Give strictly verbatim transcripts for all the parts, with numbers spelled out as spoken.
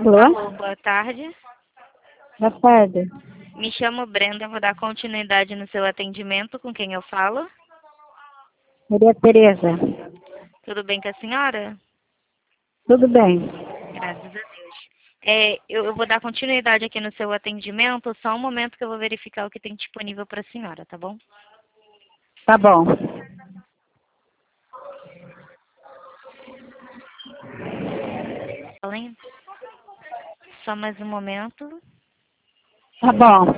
Alô? Alô, boa tarde. Boa tarde. Me chamo Brenda, vou dar continuidade no seu atendimento. Com quem eu falo? Maria Tereza. Tudo bem com a senhora? Tudo bem. Graças a Deus. É, eu, eu vou dar continuidade aqui no seu atendimento, só um momento que eu vou verificar o que tem disponível para a senhora, tá bom? Tá bom. Além? Só mais um momento. Tá bom.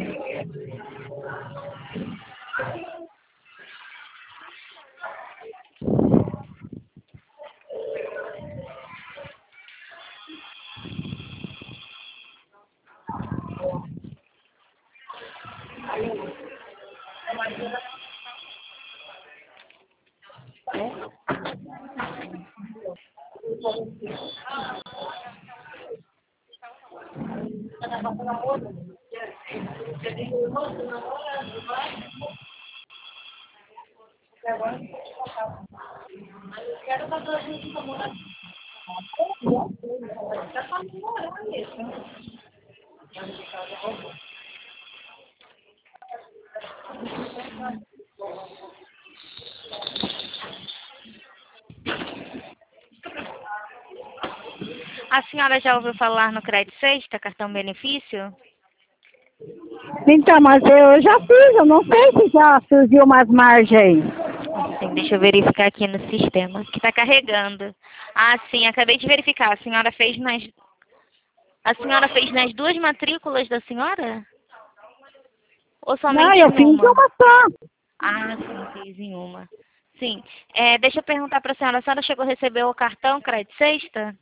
A senhora já ouviu falar no Crédito Sexta, cartão benefício? Então, mas eu já fiz, eu não sei se já surgiu umas margens aí. Sim, deixa eu verificar aqui no sistema, que está carregando. Ah, sim, acabei de verificar. A senhora fez nas... A senhora fez nas duas matrículas da senhora? Ou Não, somente eu em fiz uma? uma só. Ah, sim, fez em uma. Sim. É, deixa eu perguntar para a senhora, a senhora chegou a receber o cartão Crédito Sexta?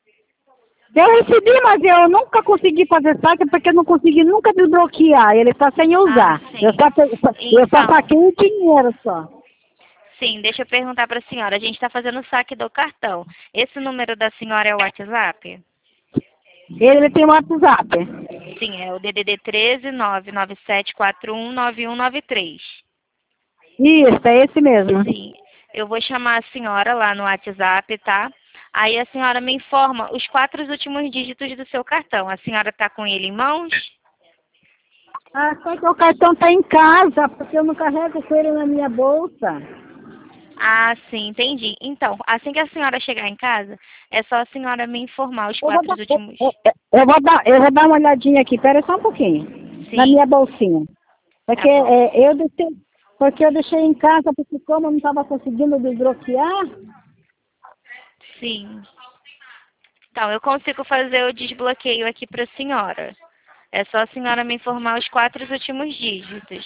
Eu recebi, mas eu nunca consegui fazer saque porque eu não consegui nunca desbloquear. Ele está sem Ah, usar. Eu sim. só, pe- eu só Então, saquei o dinheiro só. sim, deixa eu perguntar para a senhora. A gente está fazendo o saque do cartão. Esse número da senhora é o WhatsApp? Ele tem um WhatsApp. Sim, é o D D D treze, nove nove sete quatro um nove um nove três. Isso, é esse mesmo. Sim, eu vou chamar a senhora lá no WhatsApp, tá? Aí a senhora me informa os quatro últimos dígitos do seu cartão. A senhora está com ele em mãos? Ah, só que o cartão está em casa, porque eu não carrego com ele na minha bolsa. Ah, sim, entendi. Então, assim que a senhora chegar em casa, é só a senhora me informar os Eu vou quatro dar, eu, últimos. eu- eu vou dar, eu vou dar uma olhadinha aqui, pera só um pouquinho. Na Sim, minha bolsinha. tá Porque bom. é, eu deixei, porque eu deixei em casa, porque como eu não estava conseguindo desbloquear, Sim. Então, eu consigo fazer o desbloqueio aqui para a senhora. É só a senhora me informar os quatro últimos dígitos.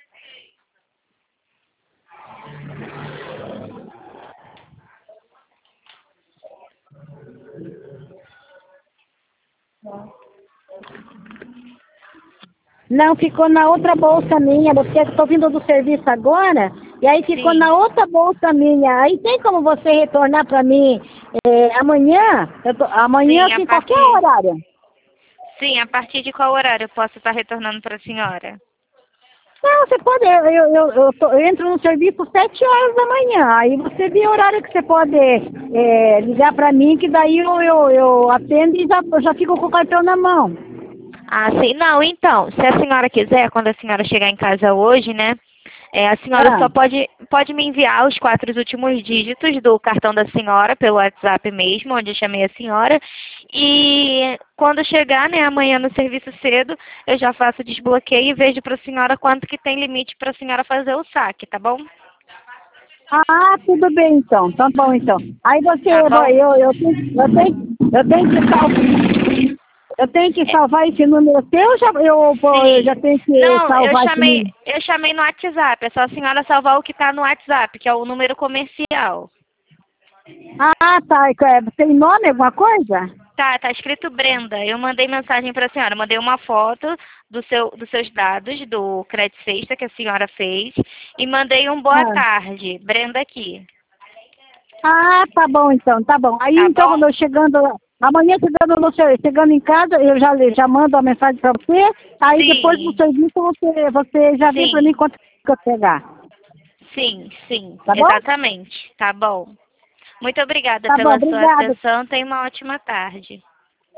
não ficou na outra bolsa minha, porque estou vindo do serviço agora, e aí ficou Sim, na outra bolsa minha. Aí tem como você retornar para mim é, amanhã? Eu tô, amanhã, sim, a assim, qualquer partir. horário. Sim, a partir de qual horário eu posso estar retornando para a senhora? Não, você pode, eu, eu, eu, eu tô- eu entro no serviço sete horas da manhã, aí você vê o horário que você pode é, ligar para mim, que daí eu, eu, eu atendo e já, eu já fico com o cartão na mão. Ah, sim. Não, então, se a senhora quiser, quando a senhora chegar em casa hoje, né? É, a senhora Ah, só pode, pode me enviar os quatro últimos dígitos do cartão da senhora pelo WhatsApp mesmo, onde eu chamei a senhora. E quando chegar, né, amanhã no serviço cedo, eu já faço o desbloqueio e vejo para a senhora quanto que tem limite para a senhora fazer o saque, tá bom? ah, tudo bem então, tá bom então. Aí você, Tá eu, bom? eu, eu, tenho, eu, tenho, eu tenho que salvar, eu tenho que É, salvar esse número seu, eu já, eu, vou- eu já sim. tenho que Não, eu salvar esse chamei, número. eu chamei no WhatsApp. É só a senhora salvar o que está no WhatsApp, que é o número comercial. Ah, tá, é, tem nome, alguma coisa? Tá, tá escrito Brenda. Eu mandei mensagem para a senhora, mandei uma foto do seu, dos seus dados, do Crédito Sexta que a senhora fez, e mandei um boa Ah. tarde, Brenda aqui. Ah, tá bom então, tá bom. Aí Tá então bom? quando eu chegando lá, amanhã chegando, no, seu- chegando em casa, eu já, já mando a mensagem pra você, aí depois do Sim, serviço você, você já vê pra mim sim, quanto que eu pegar, sim, sim, tá bom? exatamente. Tá bom. Muito obrigada Tá bom, pela sua obrigada. atenção. Tenha uma ótima tarde.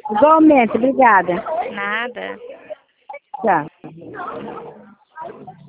Igualmente, obrigada. Nada. Tchau.